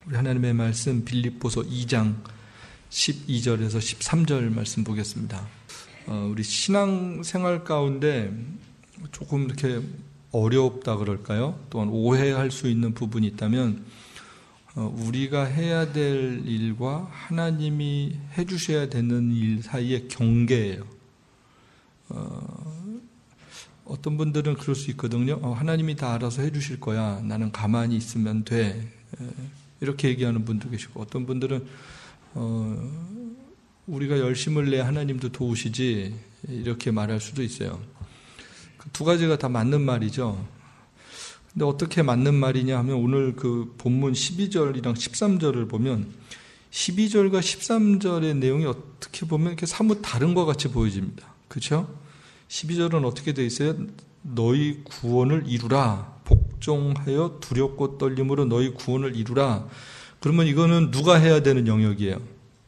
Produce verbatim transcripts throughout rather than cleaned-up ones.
우리 하나님의 말씀 빌립보서 이 장 십이 절에서 십삼 절 말씀 보겠습니다. 어, 우리 신앙생활 가운데 조금 이렇게 어렵다 그럴까요? 또한 오해할 수 있는 부분이 있다면 어, 우리가 해야 될 일과 하나님이 해주셔야 되는 일 사이의 경계예요. 어, 어떤 분들은 그럴 수 있거든요. 어, 하나님이 다 알아서 해주실 거야. 나는 가만히 있으면 돼. 이렇게 얘기하는 분도 계시고, 어떤 분들은 어, 우리가 열심을 내야 하나님도 도우시지, 이렇게 말할 수도 있어요. 그 두 가지가 다 맞는 말이죠. 근데 어떻게 맞는 말이냐 하면, 오늘 그 본문 십이 절이랑 십삼 절을 보면 십이 절과 십삼 절의 내용이 어떻게 보면 이렇게 사뭇 다른 것 같이 보여집니다. 그렇죠? 십이 절은 어떻게 되어 있어요? 너희 구원을 이루라. 복종하여 두렵고 떨림으로 너희 구원을 이루라. 그러면 이거는 누가 해야 되는 영역이에요?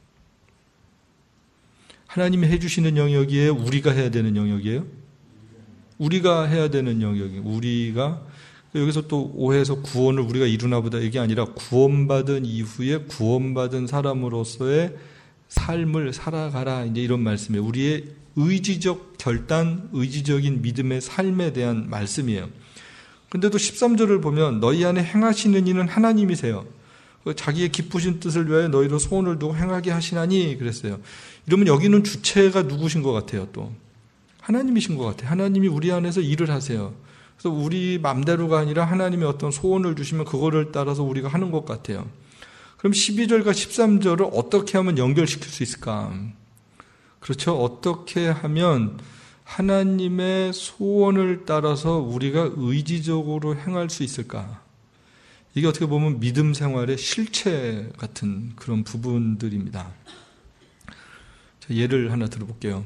하나님이 해주시는 영역이에요? 우리가 해야 되는 영역이에요? 우리가 해야 되는 영역이에요. 우리가, 여기서 또 오해해서 구원을 우리가 이루나 보다, 이게 아니라 구원받은 이후에 구원받은 사람으로서의 삶을 살아가라, 이제 이런 말씀이에요. 우리의 의지적 결단, 의지적인 믿음의 삶에 대한 말씀이에요. 근데도 십삼 절을 보면 너희 안에 행하시는 이는 하나님이세요. 자기의 기쁘신 뜻을 위하여 너희로 소원을 두고 행하게 하시나니 그랬어요. 이러면 여기는 주체가 누구신 것 같아요? 또 하나님이신 것 같아요. 하나님이 우리 안에서 일을 하세요. 그래서 우리 맘대로가 아니라 하나님의 어떤 소원을 주시면 그거를 따라서 우리가 하는 것 같아요. 그럼 십이 절과 십삼 절을 어떻게 하면 연결시킬 수 있을까? 그렇죠? 어떻게 하면 하나님의 소원을 따라서 우리가 의지적으로 행할 수 있을까? 이게 어떻게 보면 믿음 생활의 실체 같은 그런 부분들입니다. 자, 예를 하나 들어볼게요.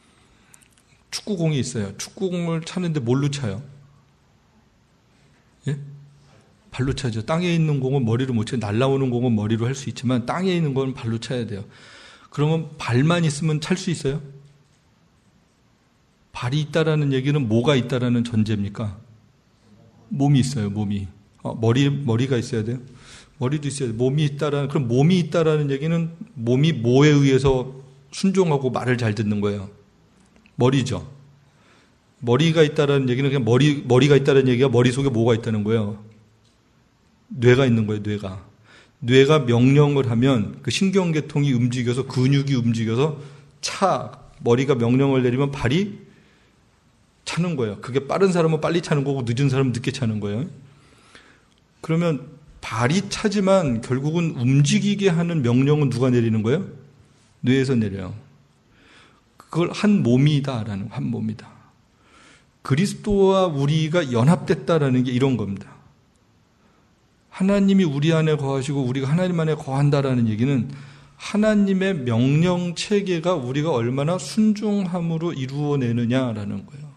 축구공이 있어요. 축구공을 차는데 뭘로 차요? 예? 발로 차죠. 땅에 있는 공은 머리로 못 차요. 날아오는 공은 머리로 할 수 있지만 땅에 있는 건 발로 차야 돼요. 그러면 발만 있으면 찰 수 있어요? 발이 있다라는 얘기는 뭐가 있다라는 전제입니까? 몸이 있어요, 몸이. 어, 머리, 머리가 있어야 돼요? 머리도 있어야 돼요. 몸이 있다라는, 그럼 몸이 있다라는 얘기는 몸이 뭐에 의해서 순종하고 말을 잘 듣는 거예요? 머리죠. 머리가 있다라는 얘기는 그냥 머리, 머리가 있다라는 얘기가 머릿속에 뭐가 있다는 거예요? 뇌가 있는 거예요, 뇌가. 뇌가 명령을 하면 그 신경계통이 움직여서 근육이 움직여서 차, 머리가 명령을 내리면 발이 차는 거예요. 그게 빠른 사람은 빨리 차는 거고 늦은 사람은 늦게 차는 거예요. 그러면 발이 차지만 결국은 움직이게 하는 명령은 누가 내리는 거예요? 뇌에서 내려요. 그걸 한 몸이다라는, 한 몸이다. 그리스도와 우리가 연합됐다라는 게 이런 겁니다. 하나님이 우리 안에 거하시고 우리가 하나님 안에 거한다라는 얘기는 하나님의 명령 체계가 우리가 얼마나 순종함으로 이루어내느냐라는 거예요.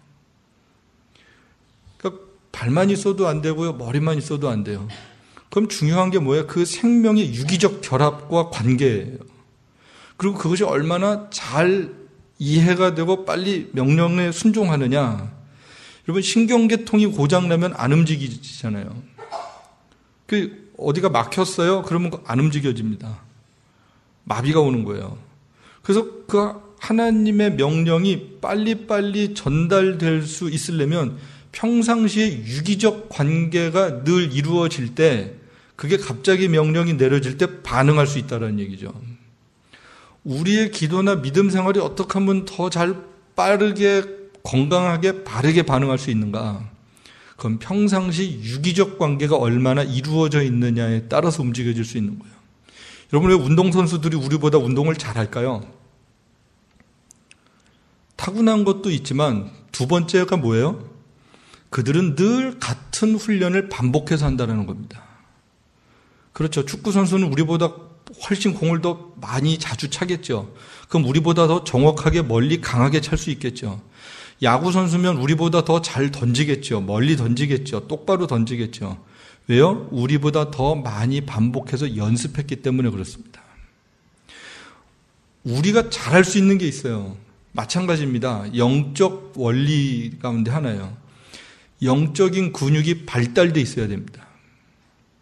그러니까 발만 있어도 안 되고요, 머리만 있어도 안 돼요. 그럼 중요한 게 뭐예요? 그 생명의 유기적 결합과 관계예요. 그리고 그것이 얼마나 잘 이해가 되고 빨리 명령에 순종하느냐. 여러분, 신경계통이 고장나면 안 움직이잖아요. 그 어디가 막혔어요? 그러면 안 움직여집니다. 마비가 오는 거예요. 그래서 그 하나님의 명령이 빨리빨리 전달될 수 있으려면 평상시에 유기적 관계가 늘 이루어질 때, 그게 갑자기 명령이 내려질 때 반응할 수 있다는 얘기죠. 우리의 기도나 믿음 생활이 어떻게 하면 더 잘 빠르게 건강하게 바르게 반응할 수 있는가? 그건 평상시 유기적 관계가 얼마나 이루어져 있느냐에 따라서 움직여질 수 있는 거예요. 여러분, 왜 운동선수들이 우리보다 운동을 잘할까요? 타고난 것도 있지만 두 번째가 뭐예요? 그들은 늘 같은 훈련을 반복해서 한다는 겁니다. 그렇죠. 축구선수는 우리보다 훨씬 공을 더 많이 자주 차겠죠. 그럼 우리보다 더 정확하게 멀리 강하게 찰 수 있겠죠. 야구 선수면 우리보다 더 잘 던지겠죠. 멀리 던지겠죠. 똑바로 던지겠죠. 왜요? 우리보다 더 많이 반복해서 연습했기 때문에 그렇습니다. 우리가 잘할 수 있는 게 있어요. 마찬가지입니다. 영적 원리 가운데 하나예요. 영적인 근육이 발달돼 있어야 됩니다.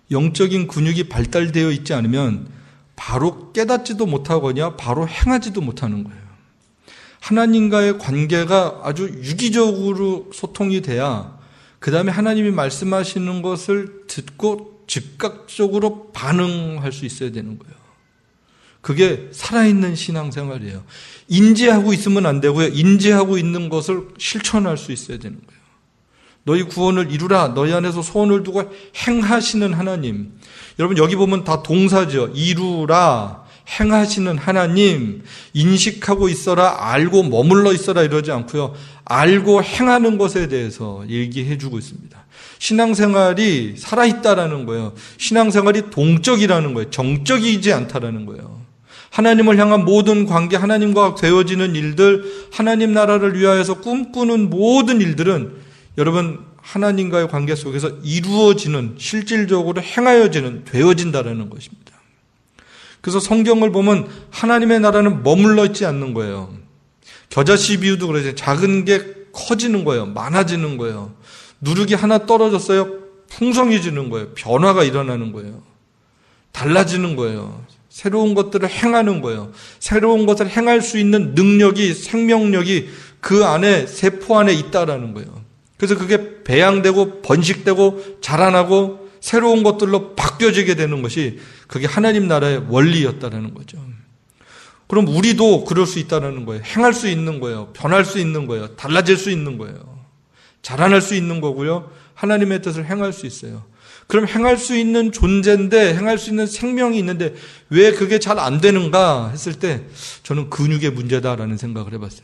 영적인 근육이 발달되어 있지 않으면 바로 깨닫지도 못하거나 바로 행하지도 못하는 거예요. 하나님과의 관계가 아주 유기적으로 소통이 돼야 그 다음에 하나님이 말씀하시는 것을 듣고 즉각적으로 반응할 수 있어야 되는 거예요. 그게 살아있는 신앙생활이에요. 인지하고 있으면 안 되고요. 인지하고 있는 것을 실천할 수 있어야 되는 거예요. 너희 구원을 이루라. 너희 안에서 소원을 두고 행하시는 하나님. 여러분 여기 보면 다 동사죠. 이루라. 행하시는 하나님. 인식하고 있어라. 알고 머물러 있어라 이러지 않고요. 알고 행하는 것에 대해서 얘기해 주고 있습니다. 신앙생활이 살아있다라는 거예요. 신앙생활이 동적이라는 거예요. 정적이지 않다라는 거예요. 하나님을 향한 모든 관계, 하나님과 되어지는 일들, 하나님 나라를 위하여서 꿈꾸는 모든 일들은 여러분 하나님과의 관계 속에서 이루어지는, 실질적으로 행하여지는, 되어진다라는 것입니다. 그래서 성경을 보면 하나님의 나라는 머물러 있지 않는 거예요. 겨자씨 비유도 그러죠. 작은 게 커지는 거예요. 많아지는 거예요. 누룩이 하나 떨어졌어요. 풍성해지는 거예요. 변화가 일어나는 거예요. 달라지는 거예요. 새로운 것들을 행하는 거예요. 새로운 것을 행할 수 있는 능력이, 생명력이 그 안에, 세포 안에 있다라는 거예요. 그래서 그게 배양되고 번식되고 자라나고 새로운 것들로 바뀌어지게 되는 것이 그게 하나님 나라의 원리였다라는 거죠. 그럼 우리도 그럴 수 있다는 거예요. 행할 수 있는 거예요. 변할 수 있는 거예요. 달라질 수 있는 거예요. 자라날 수 있는 거고요. 하나님의 뜻을 행할 수 있어요. 그럼 행할 수 있는 존재인데, 행할 수 있는 생명이 있는데 왜 그게 잘 안 되는가 했을 때 저는 근육의 문제다라는 생각을 해봤어요.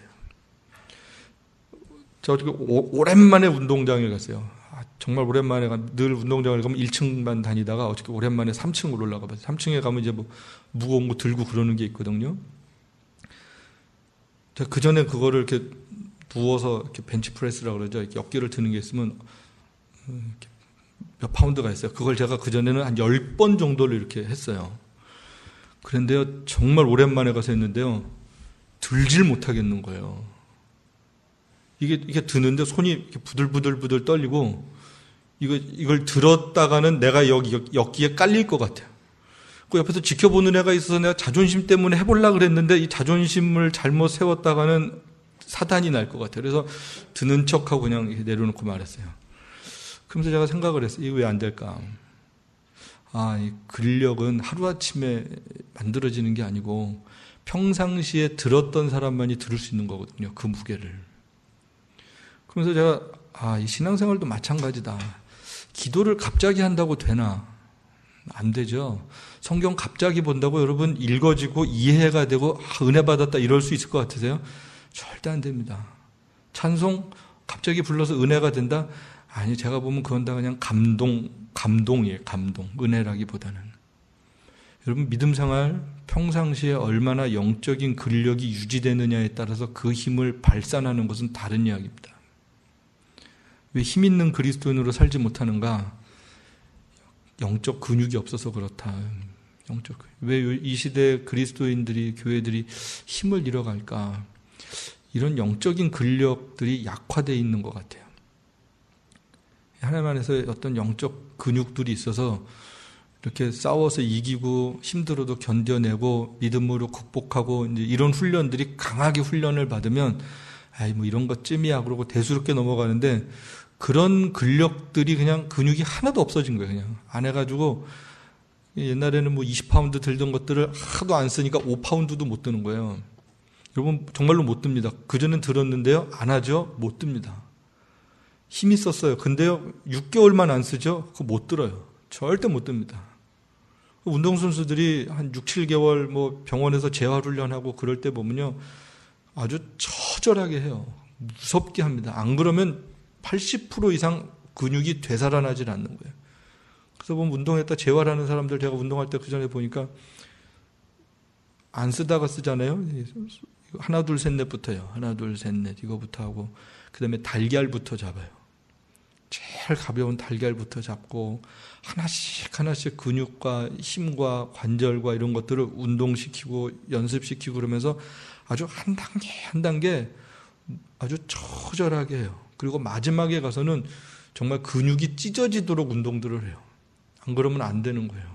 저 어떻게 오랜만에 운동장에 갔어요. 아, 정말 오랜만에 가, 늘 운동장을 가면 일 층만 다니다가 어떻게 오랜만에 삼 층으로 올라가 봤어요. 삼 층에 가면 이제 뭐 무거운 거 들고 그러는 게 있거든요. 제가 그 전에 그거를 이렇게 누워서 이렇게 벤치프레스라고 그러죠. 이렇게 어깨를 드는 게 있으면 이렇게 몇 파운드가 있어요. 그걸 제가 그전에는 한 열 번 정도를 이렇게 했어요. 그런데요, 정말 오랜만에 가서 했는데요, 들질 못하겠는 거예요. 이게, 이게 드는데 손이 이렇게 부들부들부들 떨리고, 이거, 이걸 들었다가는 내가 여기, 여기에 깔릴 것 같아요. 그 옆에서 지켜보는 애가 있어서 내가 자존심 때문에 해보려고 그랬는데, 이 자존심을 잘못 세웠다가는 사단이 날 것 같아요. 그래서 드는 척하고 그냥 내려놓고 말했어요. 그러면서 제가 생각을 했어요. 이거 왜 안 될까? 아, 이 근력은 하루아침에 만들어지는 게 아니고 평상시에 들었던 사람만이 들을 수 있는 거거든요. 그 무게를. 그러면서 제가 아, 이 신앙생활도 마찬가지다. 기도를 갑자기 한다고 되나? 안 되죠. 성경 갑자기 본다고 여러분 읽어지고 이해가 되고 아, 은혜 받았다 이럴 수 있을 것 같으세요? 절대 안 됩니다. 찬송 갑자기 불러서 은혜가 된다? 아니, 제가 보면 그건 다 그냥 감동, 감동이에요. 감동. 은혜라기보다는. 여러분, 믿음 생활 평상시에 얼마나 영적인 근력이 유지되느냐에 따라서 그 힘을 발산하는 것은 다른 이야기입니다. 왜 힘 있는 그리스도인으로 살지 못하는가? 영적 근육이 없어서 그렇다. 영적 왜 이 시대 그리스도인들이, 교회들이 힘을 잃어갈까? 이런 영적인 근력들이 약화되어 있는 것 같아요. 하나님 안에서 어떤 영적 근육들이 있어서 이렇게 싸워서 이기고 힘들어도 견뎌내고 믿음으로 극복하고 이제 이런 훈련들이 강하게 훈련을 받으면 아이 뭐 이런 것쯤이야 그러고 대수롭게 넘어가는데 그런 근력들이 그냥 근육이 하나도 없어진 거예요. 그냥 안 해가지고 옛날에는 뭐 이십 파운드 들던 것들을 하도 안 쓰니까 오 파운드도 못 드는 거예요. 여러분 정말로 못 듭니다. 그전엔 들었는데요. 안 하죠? 못 듭니다. 힘이 있었어요. 근데요, 육 개월만 안 쓰죠? 그거 못 들어요. 절대 못 듭니다. 운동선수들이 한 육, 칠 개월 뭐 병원에서 재활훈련하고 그럴 때 보면요, 아주 처절하게 해요. 무섭게 합니다. 안 그러면 팔십 퍼센트 이상 근육이 되살아나질 않는 거예요. 그래서 보면 운동했다 재활하는 사람들 제가 운동할 때 그 전에 보니까 안 쓰다가 쓰잖아요. 하나, 둘, 셋, 넷부터요. 하나, 둘, 셋, 넷 이거부터 하고 그 다음에 달걀부터 잡아요. 제일 가벼운 달걀부터 잡고 하나씩 하나씩 근육과 힘과 관절과 이런 것들을 운동시키고 연습시키고 그러면서 아주 한 단계 한 단계 아주 처절하게 해요. 그리고 마지막에 가서는 정말 근육이 찢어지도록 운동들을 해요. 안 그러면 안 되는 거예요.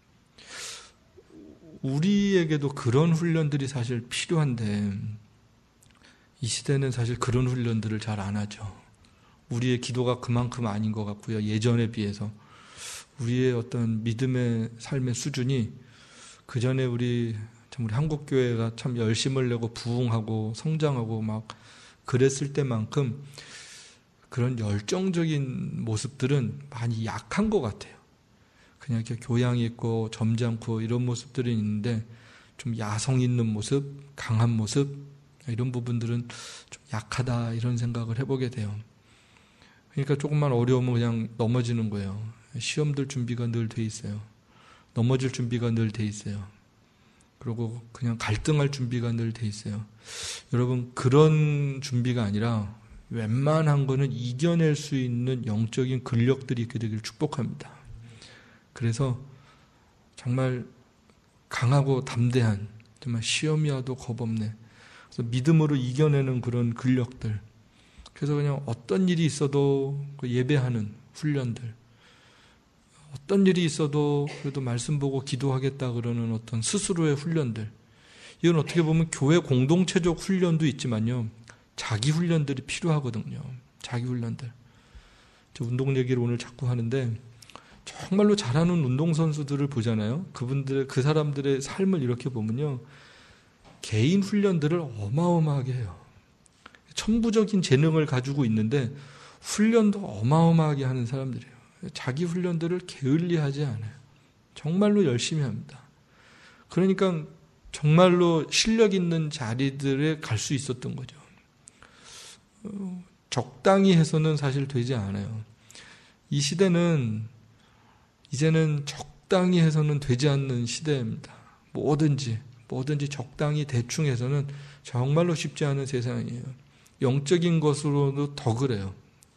우리에게도 그런 훈련들이 사실 필요한데 이 시대는 사실 그런 훈련들을 잘 안 하죠. 우리의 기도가 그만큼 아닌 것 같고요. 예전에 비해서 우리의 어떤 믿음의 삶의 수준이 그 전에 우리 참 우리 한국 교회가 참 열심을 내고 부흥하고 성장하고 막 그랬을 때만큼 그런 열정적인 모습들은 많이 약한 것 같아요. 그냥 이렇게 교양 있고 점잖고 이런 모습들이 있는데 좀 야성 있는 모습, 강한 모습 이런 부분들은 좀 약하다 이런 생각을 해보게 돼요. 그러니까 조금만 어려우면 그냥 넘어지는 거예요. 시험들 준비가 늘 돼 있어요. 넘어질 준비가 늘 돼 있어요. 그리고 그냥 갈등할 준비가 늘 돼 있어요. 여러분 그런 준비가 아니라 웬만한 거는 이겨낼 수 있는 영적인 근력들이 있게 되기를 축복합니다. 그래서 정말 강하고 담대한 정말 시험이 와도 겁없네. 그래서 믿음으로 이겨내는 그런 근력들. 그래서 그냥 어떤 일이 있어도 예배하는 훈련들. 어떤 일이 있어도 그래도 말씀 보고 기도하겠다 그러는 어떤 스스로의 훈련들. 이건 어떻게 보면 교회 공동체적 훈련도 있지만요. 자기 훈련들이 필요하거든요. 자기 훈련들. 저 운동 얘기를 오늘 자꾸 하는데 정말로 잘하는 운동선수들을 보잖아요. 그분들, 그 사람들의 삶을 이렇게 보면요. 개인 훈련들을 어마어마하게 해요. 천부적인 재능을 가지고 있는데 훈련도 어마어마하게 하는 사람들이에요. 자기 훈련들을 게을리하지 않아요. 정말로 열심히 합니다. 그러니까 정말로 실력 있는 자리들에 갈 수 있었던 거죠. 적당히 해서는 사실 되지 않아요. 이 시대는 이제는 적당히 해서는 되지 않는 시대입니다. 뭐든지 뭐든지 적당히 대충 해서는 정말로 쉽지 않은 세상이에요. 영적인 것으로도 더 그래요.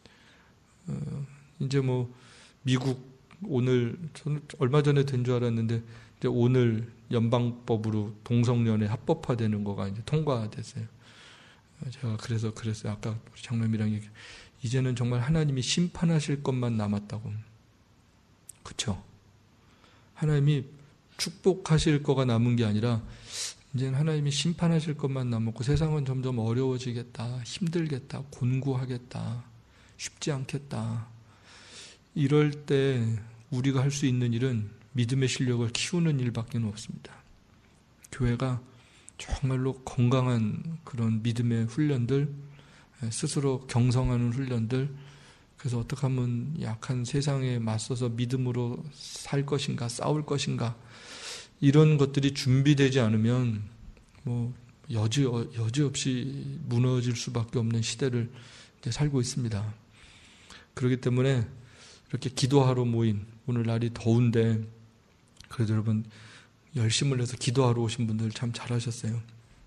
어, 이제 뭐 미국 오늘 저는 얼마 전에 된 줄 알았는데 이제 오늘 연방법으로 동성연애 합법화되는 거가 이제 통과됐어요. 제가 그래서 그랬어요. 아까 우리 장로님이랑 얘기. 이제는 정말 하나님이 심판하실 것만 남았다고. 그렇죠? 하나님이 축복하실 거가 남은 게 아니라 이제는 하나님이 심판하실 것만 남았고 세상은 점점 어려워지겠다, 힘들겠다, 곤고하겠다, 쉽지 않겠다. 이럴 때 우리가 할 수 있는 일은 믿음의 실력을 키우는 일밖에 없습니다. 교회가 정말로 건강한 그런 믿음의 훈련들, 스스로 경성하는 훈련들, 그래서 어떻게 하면 약한 세상에 맞서서 믿음으로 살 것인가, 싸울 것인가, 이런 것들이 준비되지 않으면 뭐 여지, 여지없이 무너질 수밖에 없는 시대를 이제 살고 있습니다. 그렇기 때문에 이렇게 기도하러 모인 오늘 날이 더운데 그래도 여러분 열심을 해서 기도하러 오신 분들 참 잘하셨어요.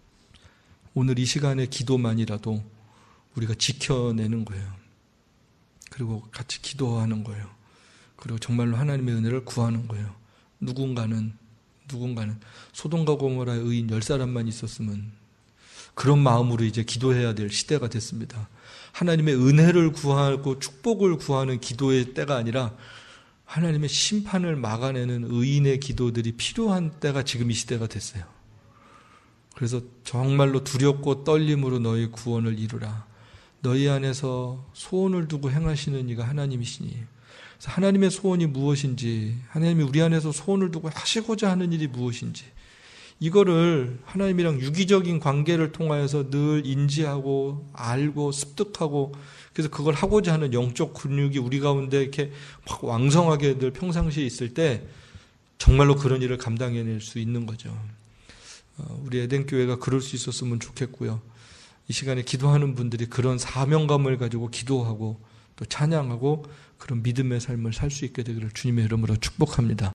오늘 이 시간의 기도만이라도 우리가 지켜내는 거예요. 그리고 같이 기도하는 거예요. 그리고 정말로 하나님의 은혜를 구하는 거예요. 누군가는 누군가는 소돔과 고모라의 의인 열 사람만 있었으면 그런 마음으로 이제 기도해야 될 시대가 됐습니다. 하나님의 은혜를 구하고 축복을 구하는 기도의 때가 아니라 하나님의 심판을 막아내는 의인의 기도들이 필요한 때가 지금 이 시대가 됐어요. 그래서 정말로 두렵고 떨림으로 너희 구원을 이루라. 너희 안에서 소원을 두고 행하시는 이가 하나님이시니. 그래서 하나님의 소원이 무엇인지, 하나님이 우리 안에서 소원을 두고 하시고자 하는 일이 무엇인지, 이거를 하나님이랑 유기적인 관계를 통하여서 늘 인지하고 알고 습득하고, 그래서 그걸 하고자 하는 영적 근육이 우리 가운데 이렇게 막 왕성하게 늘 평상시에 있을 때 정말로 그런 일을 감당해낼 수 있는 거죠. 우리 에덴교회가 그럴 수 있었으면 좋겠고요. 이 시간에 기도하는 분들이 그런 사명감을 가지고 기도하고 또 찬양하고 그런 믿음의 삶을 살 수 있게 되기를 주님의 이름으로 축복합니다.